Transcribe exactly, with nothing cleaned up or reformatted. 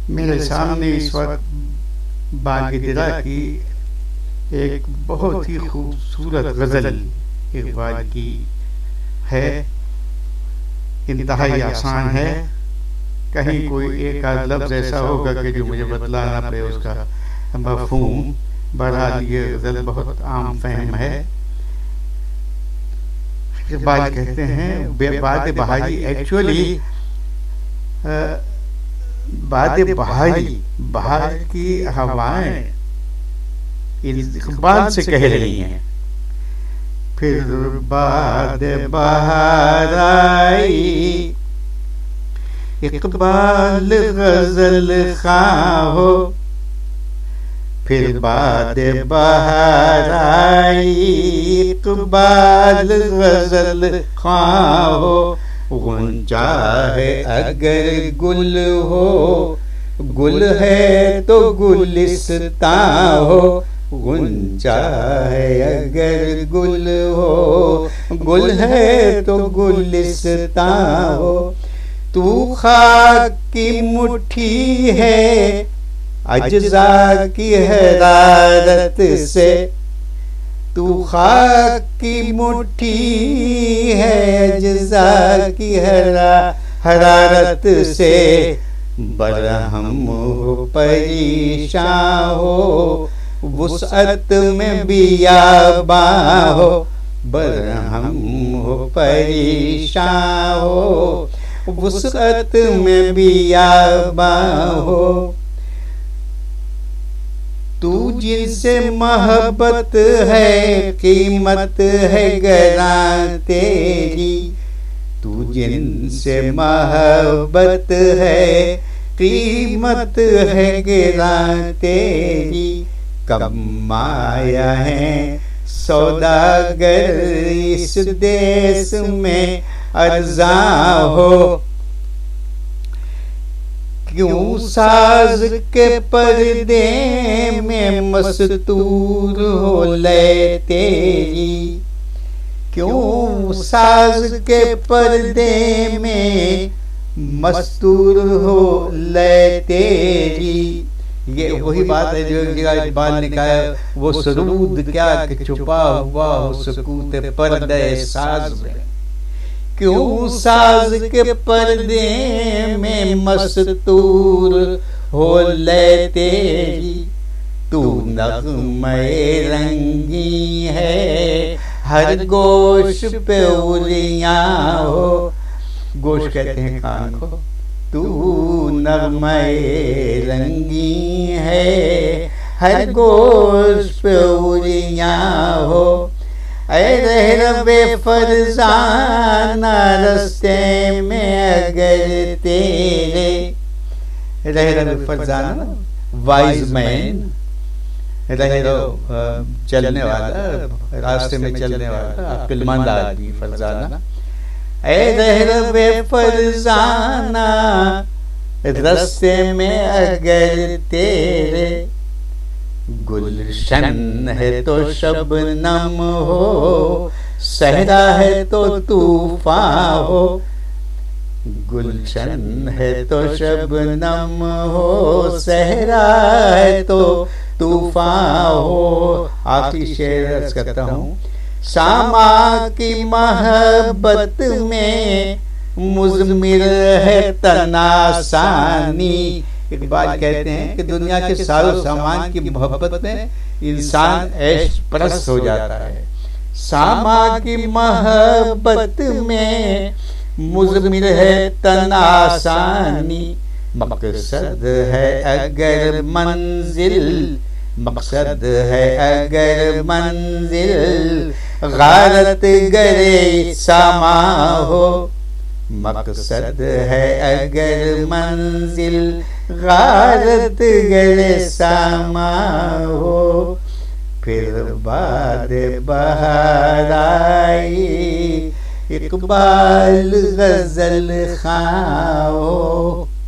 मेरे सामने इस वक्त बागदिरा की एक बहुत ही खूबसूरत गज़ल इकबाल की है। इंतहाई आसान है, कहीं कोई एक आध लफ्ज़ ऐसा होगा कि जो मुझे बतलाना पड़े उसका मफ़हूम। बहरहाल ये गज़ल बहुत आम फहम है। इकबाल कहते हैं बाद बहारी, एक्चुअली बाद बहारी, बहार की हवाएं इकबाल से कह रही हैं। फिर बाद बहार आई, इकबाल गजल खां हो। फिर बाद बहार आई, इकबाल गजल खां हो। गुंजा है अगर गुल हो, गुल है तो गुलिस्तां हो। गुंजा है अगर गुल हो, गुल है तो गुलिस्तां हो। तू खाक की मुट्ठी है अज्जा की हरारत से। तू खाक की मुट्ठी है अज्जा की हरा हरारत से। बरहम हो परेशान हो, वुसअत में बियाबां हो। बरहम हो परेशान हो, वुसअत में बियाबां हो। तू जिनसे मोहब्बत है कीमत है गरां तेरी। तू जिनसे मोहब्बत है कीमत है गरां तेरी। कम आया है सौदागर इस देश में अर्ज़ां हो। क्यों साज के पर्दे में मस्तूर हो ले तेरी। क्यों साज के पर्दे में मस्तूर हो ले तेरी। ये वही बात है जो इकबाल ने कहा है, वो सरूद क्या कि छुपा हुआ हो सकूत पर्दे साज में। क्यों साज के पर्दे में मस्तूर हो ले तेरी। तू नग़्मे रंगी है हर गोश पे उलियां हो। गोश कहते हैं कान को। तू नग़्मे रंगी है हर गोश पे उलियां हो। ऐ रहरबे फरजाना रस्ते में अगर तेरे। रहरबे फरजाना वाइज मैन, रहरो चलने वाला, रास्ते में चलने वाला, अक्लमंद आदमी फरजाना। ऐ रहरबे फरजाना रस्ते में अगर तेरे। गुलशन है तो शबनम हो, सहरा है तो तूफान हो। गुलशन है तो शबनम हो, सहरा है तो तूफान हो। आखिरी शेर अर्ज करता हूँ। सामा की मोहब्बत में मुज़मिर है तनासानी। इकबाल कहते हैं कि दुनिया के सारो सामान की मोहब्बत में इंसान ऐश परस्त हो जाता है। सामा की मोहब्बत में मुज़मिर है तनासानी। मकसद है अगर मंजिल, मकसद है अगर मंजिल, गारत गरे सामा हो। मकसद है अगर मंजिल, गारत गरे सामा हो। फिर बाद बहार आई, इकबाल गजल खां हो।